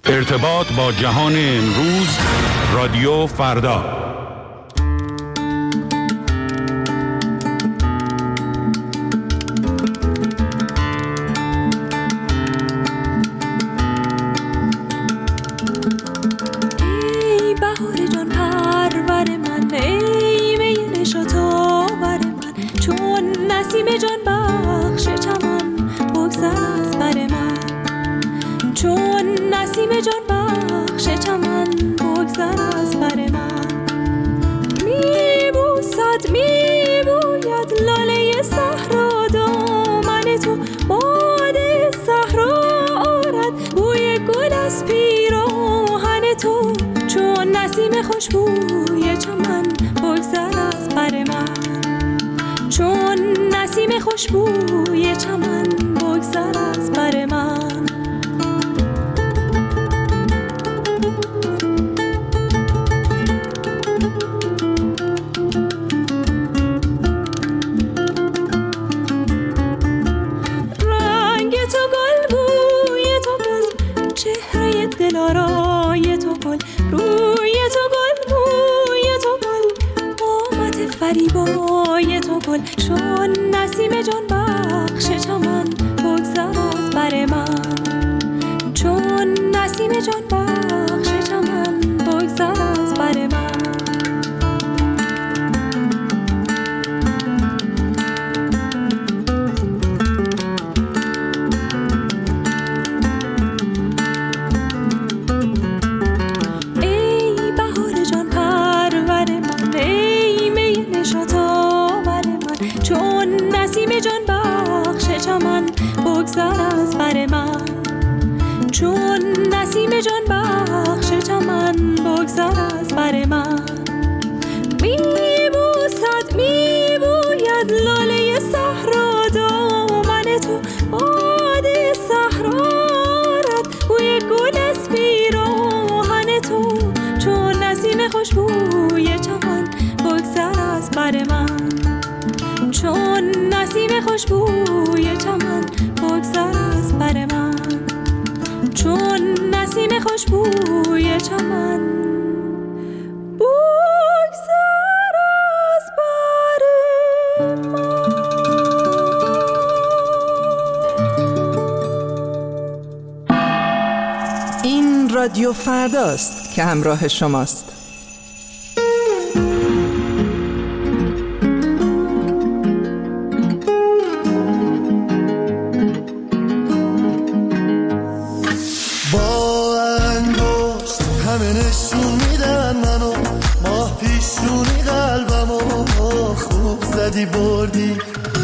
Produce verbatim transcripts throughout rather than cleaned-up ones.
ارتباط با جهان امروز، رادیو فردا. ای بهار جان پرور من، ای می نشاط آور من، چون نسیم جان بخش چمن بگذر از بر من، چون نسیم جان بخش چمن بگذر از بر من. می بوسد می بوید لاله صحرا دامن تو، باد صحرا آرد بوی گل از پیراهن تو، چون نسیم خوشبوی چمن بگذر از بر من، چون نسیم خوشبوی چمن بگذر از بر من. دلارای تو گل، روی تو گل، روی تو گل، قامت فریبای تو گل، چون نسیم جان بخش چمن بگذر از بر من، چون نسیم جان بخش چمن بگذر از بر من. بگذر از بر من، چون نسیم جان بخش چمن بگذر از بر من. می بوسد می بوید لاله صحرا دامن تو، باد صحرا آرد بوی گل از پیراهن تو، چون نسیم خوشبوی چمن بگذر از بر من، چون نسیم خوشبوی چمن بگذر از بر من، چون نسیم خوشبوی چمن بگذر از بر من. این رادیو فرداست که همراه شماست. بردی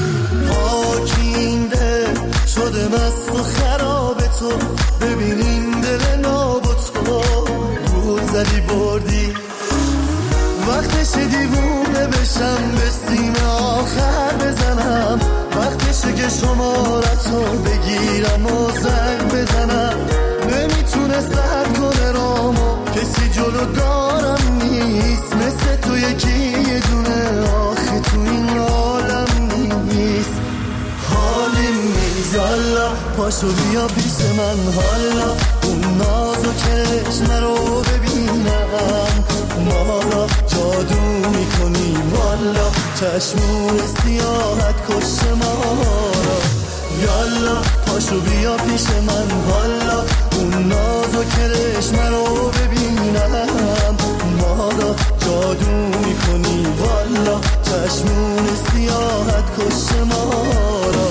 پاکینده شده مست و خراب تو، ببینین دل ناب تو گول زدی بردی. وقتش دیوونه بشم به سینه آخر بزنم، وقتشه که شمارتو بگیرم و زنگ بزنم. نمیتونه سرد کنه رامو، کسی جلو دارم نیست مثل تو یکی یه دونه، آخه تو این عالم نیست. حالیم نیست حالا، پاشو بیا پیش من حالا، اون ناز و کرشمه رو ببینم، ما را جادو میکنی والا، چشمون سیاحت کش ما را. یالا پاشو بیا پیش من حالا، اون ناز و کرشمه رو ببینم، ما را جادو میکنی والا، چشمون سیاحت کش ما را.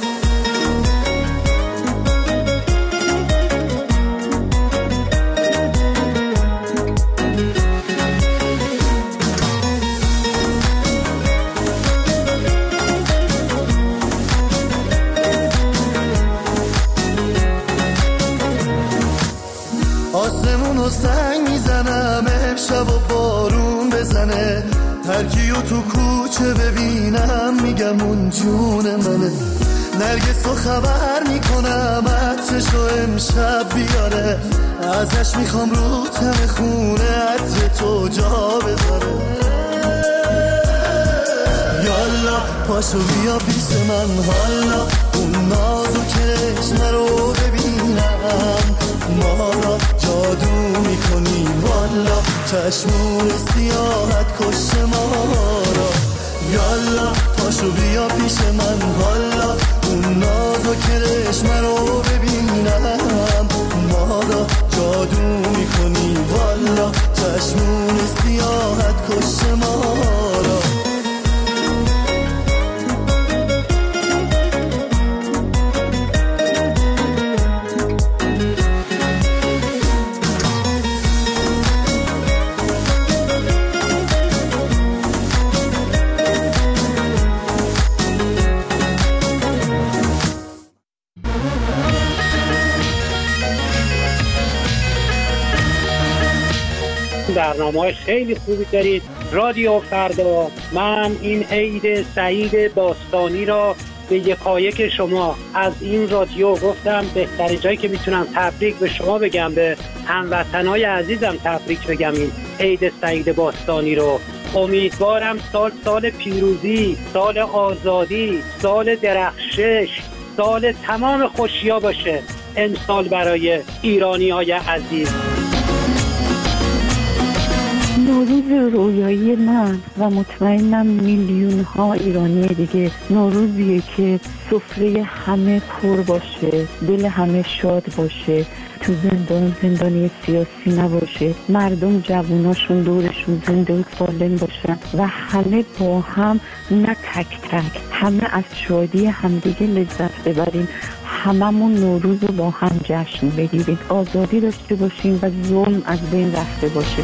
آسمونو سنگ میزنم امشب و بارون بزنه، هر کیو تو کوچه ببینم میگم اون جون منه. نرگس رو خبر میکنم عطرشو امشب بیاره، ازش میخوام رو تن خونه عطر تو جا بذاره. یالا پاشو بیا پیش من حالا، اون ناز و کرشمه رو ببینم، ما را والا چشمون سیاحت کش ما را. یالا پاشو بیا پیش من حالا، اون ناز و کرشمه رو ببینم. ما را جادو میکنی والا چشمون سیاحت کش ما را. برنامه خیلی خوبی دارید رادیو فردا. من این عید سعید باستانی را به یکایک شما از این رادیو گفتم بهترین جایی که میتونم تبریک به شما بگم، به هموطنای عزیزم تبریک بگم این عید سعید باستانی رو. امیدوارم سال سال پیروزی، سال آزادی، سال درخشش، سال تمام خوشی‌ها باشه امسال برای ایرانی‌های عزیز. نوروز رویایی من و مطمئنم میلیون ها ایرانی دیگه نوروزیه که سفره همه پر باشه، دل همه شاد باشه، تو زندان زندانی سیاسی نباشه، مردم جووناشون دورشون زنده و سالم باشن و همه با هم، نه تک تک، همه از شادی همدیگه لذت ببریم، هممون نوروز رو با هم جشن بگیریم، آزادی داشته باشیم و ظلم از بین رفته باشه.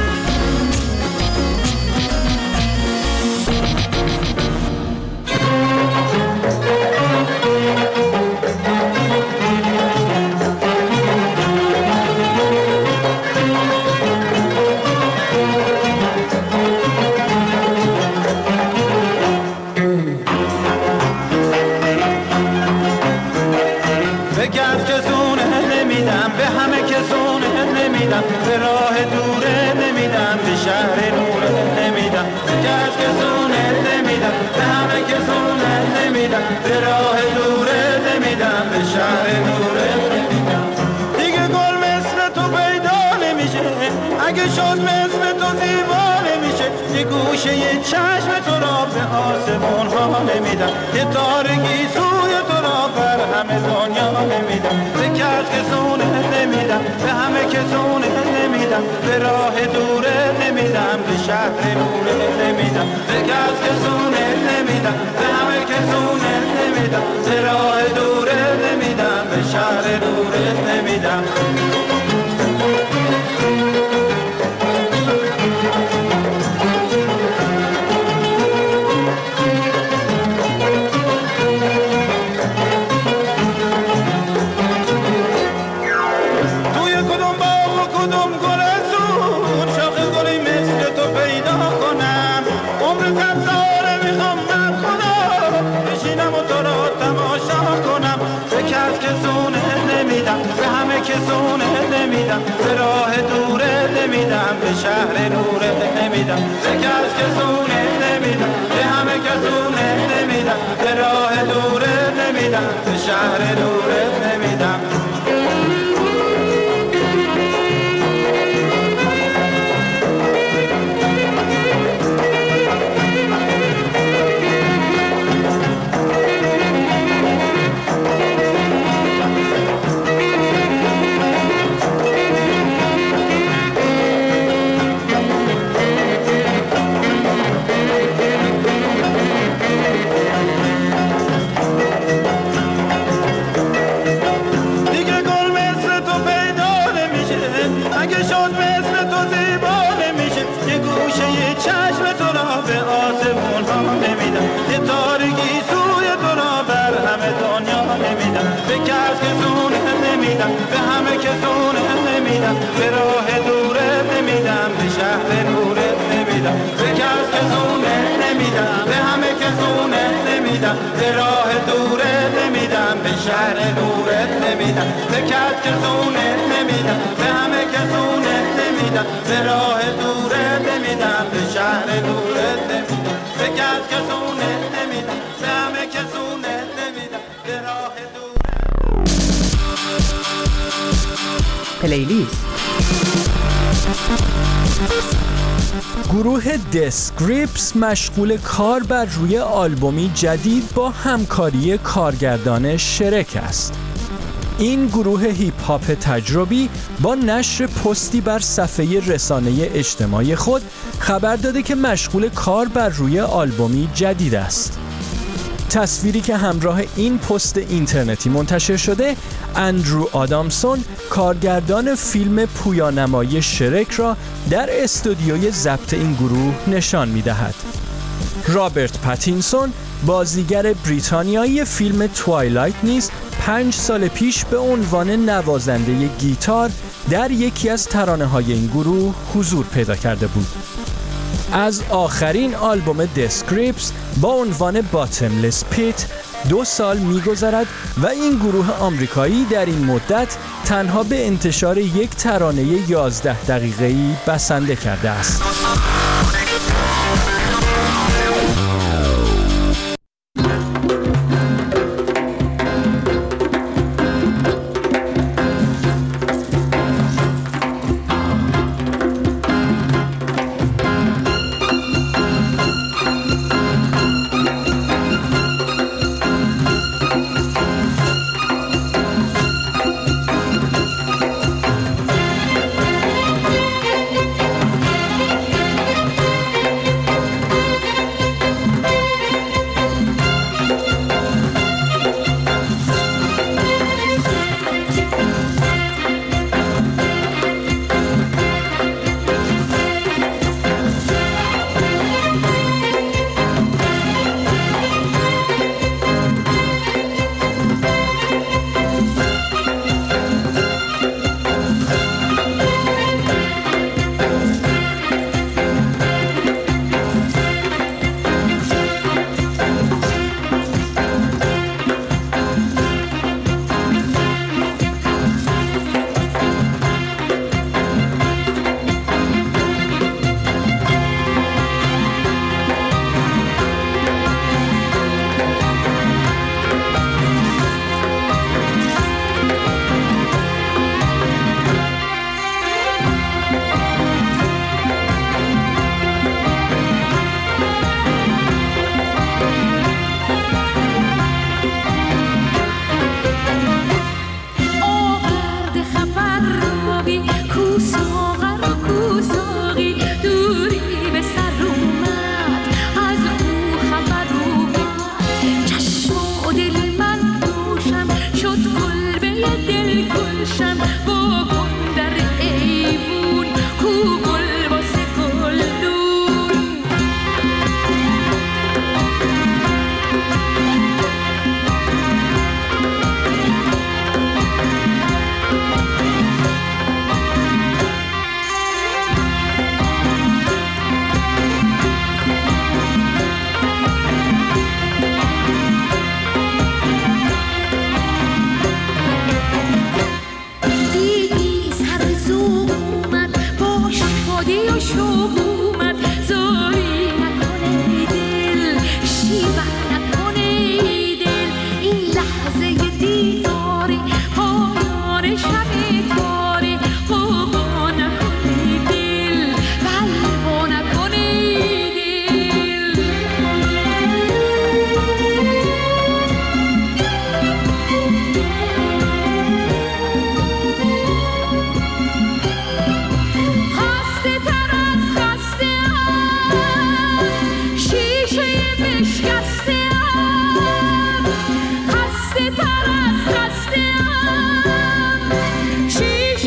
به راه دوره نمیدم، به شهر نوره نمیدم، به کس که زونه نمیدم، به همه که زونه نمیدم، به راه دوره نمیدم، به شهر نوره نمیدم. دیگه گل مثل تو پیدا نمیشه، اگه شد مثل تو زیبا نمیشه، یه گوشه یه چشم تو را به آسمون ها نمیدم، یه تارگی سوی تو را بر همه دنیا نمیدم، به کس که زونه نمیدم، به همه که زونه نمیدم، به راه دوره نمیدم، به شهر نوره نمیدم، به کس که زونه نمیدم، به همه که زونه نمیدم، به راه دوره نمیدم، به شهر نوره نمیدم. به راه دوره نمیدم، به شهر نوره نمیدم، به کس که زونه نمیدم، به همه که زونه نمیدم، به راه دوره نمیدم، به شهر نوره نمیدم. به همه که زونه نمیدم، به راه دوره نمیدم، به شهر نوره نمیدم، به کس که زونه نمیدم، به همه که زونه نمیدم، به راه دوره نمیدم، به شهر نوره نمیدم، به کس که زونه نمیدم، به همه که زونه نمیدم، به راه دوره نمیدم، به شهر نوره نمیدم، به کس که زونه نمیدم، به همه که زونه نمیدم، به راه دوره. پلیلیست گروه دسکریپس مشغول کار بر روی آلبومی جدید با همکاری کارگردان شرک است. این گروه هیپ هاپ تجربی با نشر پستی بر صفحه رسانه اجتماعی خود خبر داده که مشغول کار بر روی آلبومی جدید است. تصویری که همراه این پست اینترنتی منتشر شده، اندرو آدامسون کارگردان فیلم پویانمایی شرک را در استودیوی ضبط این گروه نشان می‌دهد. رابرت پاتینسون بازیگر بریتانیایی فیلم توایلایت نیز پنج سال پیش به عنوان نوازنده گیتار در یکی از ترانه‌های این گروه حضور پیدا کرده بود. از آخرین آلبوم دسکریپس با عنوان باتملس پیت دو سال می‌گذرد و این گروه آمریکایی در این مدت تنها به انتشار یک ترانه یازده دقیقه‌ای بسنده کرده است. خسته تر از خسته ام، شیشه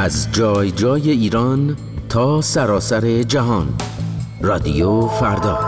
از جای جای ایران تا سراسر جهان. رادیو فردا.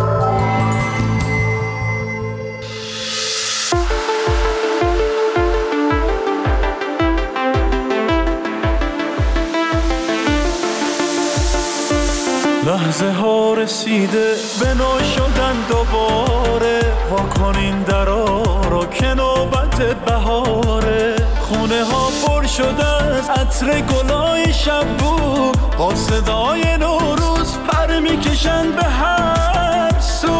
لحظه ها رسیده به نو شدن دوباره، واکنین درا را که نوبت بهاره. خونه ها پر شده از عطر گلای شبو، با صدای نوروز پر میکشن به هر سو.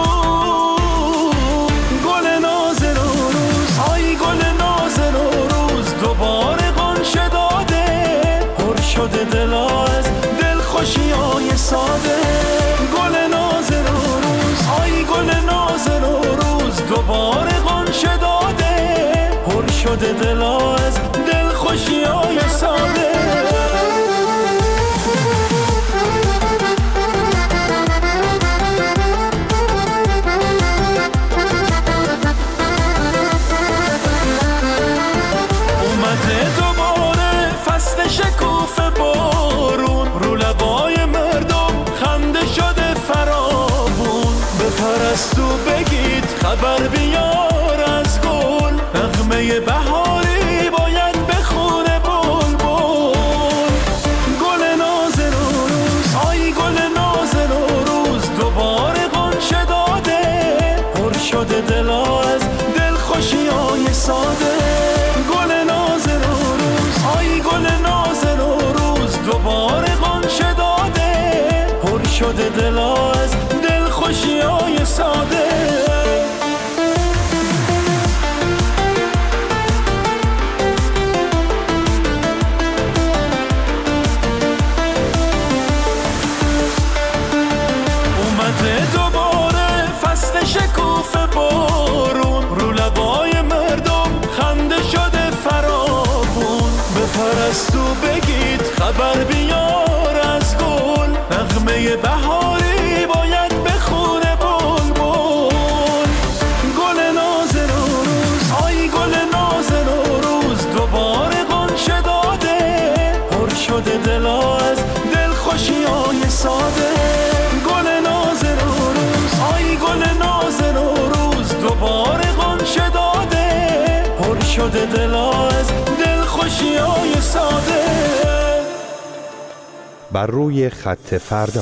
گل ناز نوروز، آی گل ناز نوروز، دوباره غنچه داده، پر شده دلا از دلخوشیای ساده. گل ناز نوروز، آی گل ناز نوروز، دوباره غنچه داده، پر شده دلا از دلخوشیای ساده. اومده دوباره فصل شکوفه بارون، رو لبای مردم خنده شده فراوون. بپرست و بگید خبر بیار از گل، نغمه بهاری باید بخونه بلبل. گل ناز نوروز، آی گل ناز نوروز، دوباره غنچه داده، پر شده دلا از دلخوشیای ساده. گل ناز نوروز، آی گل ناز نوروز، دوباره غنچه داده، پر شده دلا از دلخوشیای ساده. اومده دوباره فصل شکوفه بارون، رو لبای مردم خنده شده فراوون. بپرست و بگید خبر بیار از گل، نغمه بهاری باید بخونه بلبل. گل ناز نوروز، آی گل ناز نوروز، دوباره غنچه داده، پر شده دلا از دلخوشیای ساده. گل ناز نوروز، آی گل ناز نوروز، دوباره غنچه داده، پر شده دلا از دلخوشیای ساده. بر روی خط فردا.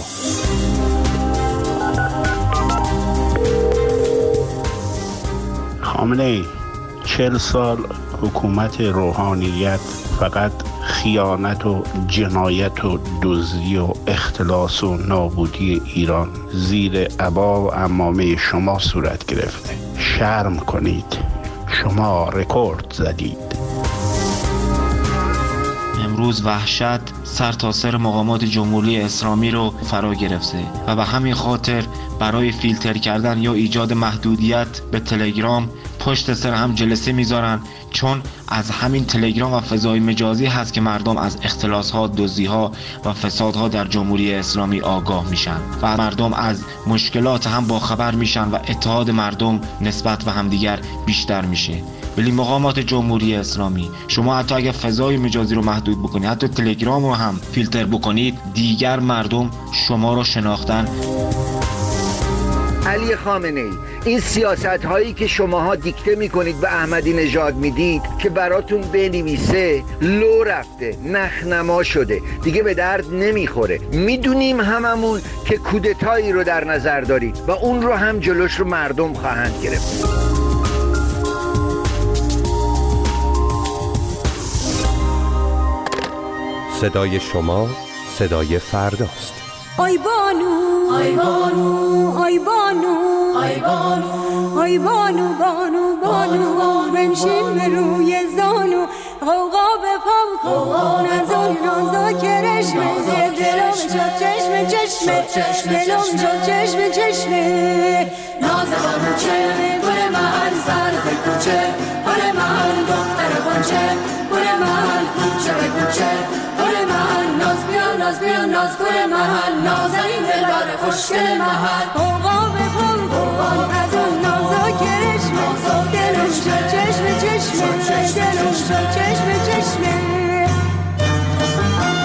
خامنه‌ای چهل سال حکومت روحانیت فقط خیانت و جنایت و دزدی و اختلاس و نابودی ایران زیر عبا و عمامه شما صورت گرفته. شرم کنید، شما رکورد زدید. امروز وحشت سر تا سر مقامات جمهوری اسلامی رو فرا گرفته و به همین خاطر برای فیلتر کردن یا ایجاد محدودیت به تلگرام پشت سر هم جلسه میذارن، چون از همین تلگرام و فضای مجازی هست که مردم از اختلاس‌ها، دزدی‌ها و فسادها در جمهوری اسلامی آگاه میشن و مردم از مشکلات هم باخبر میشن و اتحاد مردم نسبت به همدیگر بیشتر میشه. ولی مقامات جمهوری اسلامی، شما حتی اگر فضای مجازی رو محدود بکنید، حتی تلگرام رو هم فیلتر بکنید، دیگر مردم شما رو شناختن. علی خامنه‌ای، این سیاست هایی که شماها دیکته میکنید به احمدی نژاد میدید که براتون بنویسه، لو رفته، نخنما شده، دیگه به درد نمیخوره. میدونیم هممون که کودتایی رو در نظر دارید و اون رو هم جلوش رو مردم خواهند گرفت. صدای شما صدای فرداست. آی بانو، آی بانو، آی بانو، آی بانو، آی بانو، بانو، بانو، بنشین به روی زانو، غوغا به پام کن، از اون نازا کرشمه، دلم شد چشم چشمه، دلم شد چشم چشمه. ناز بانو چه، گل من سر ز کوچه، گل من دختر بانچه، گل من کوچه به کوچه، گل من ناز بیا، ناز بیا، ناز گل من، نازنین دلبر خوشگل محل. غوغا به پام کن، از اون نازا کرشمه، دلم شد چشم چشمه، دلم شد چشم چشمه.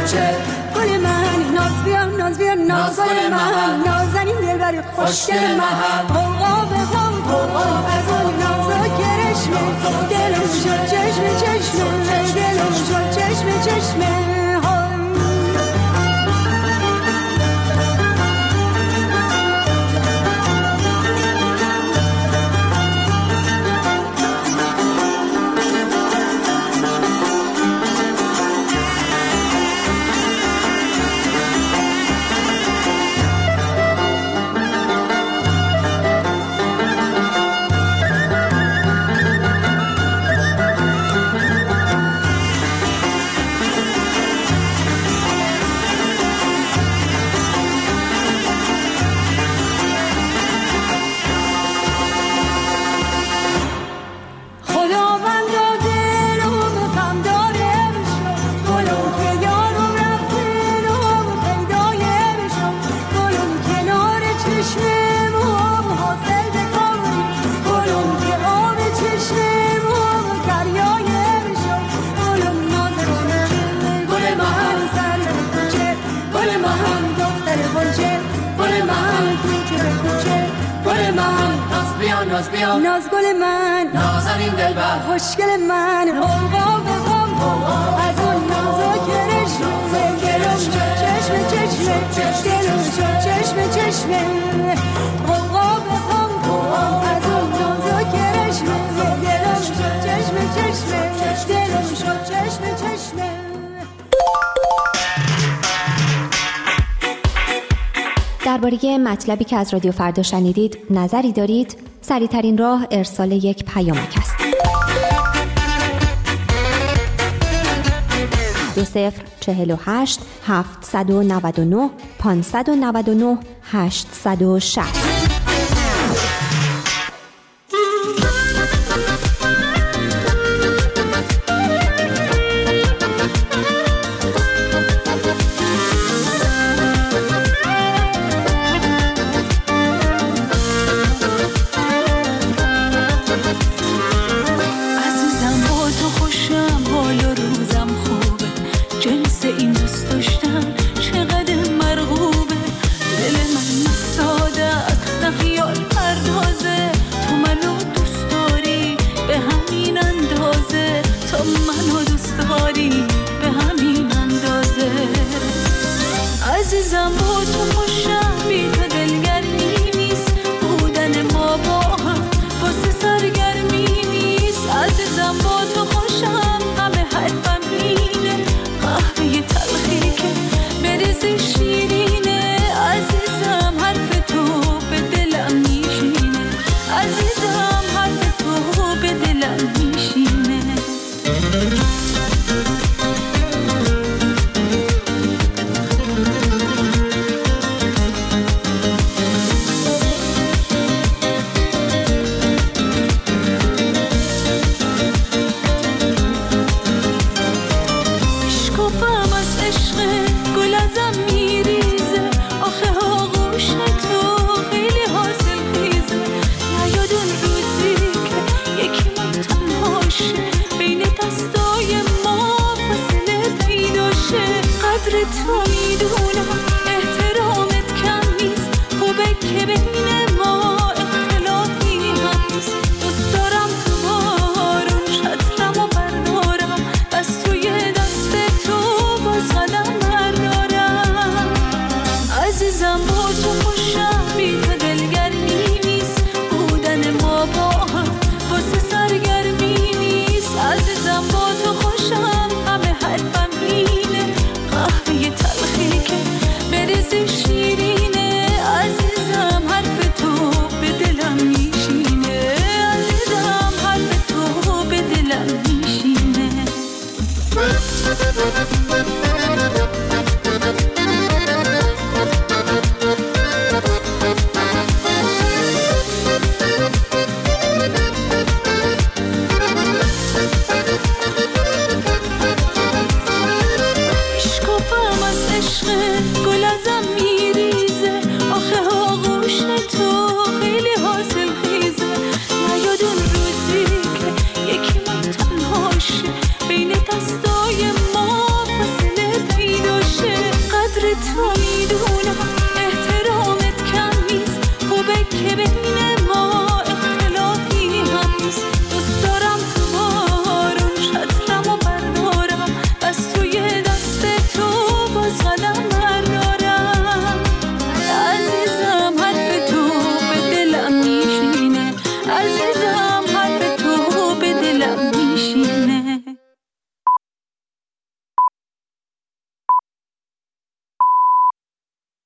کوچه گل من ناز بیار ناز بیار ناز گل من نازنین دلبر خوشگل من قوقا به قوم قوقا از اون نازا کرشمه دلم شد چشم چشمه دلم شد چشم چشمه ناز گل من نازنین دلبر خوشگل من قوقا به قوم از اون نازا کرشمه دلم شد چشم چشمه دلم شد چشم چشمه قوقا به قوم از اون نازا کرشمه دلم شد چشم چشمه دلم شد چشم چشمه. درباره مطلبی که از رادیو فردا شنیدید نظری دارید؟ سریع‌ترین راه ارسال یک پیامک است. دو صفر چهل و هشت هفتصد و نود و نه پانصد و نود و نه هشتصد و شصت. میدونم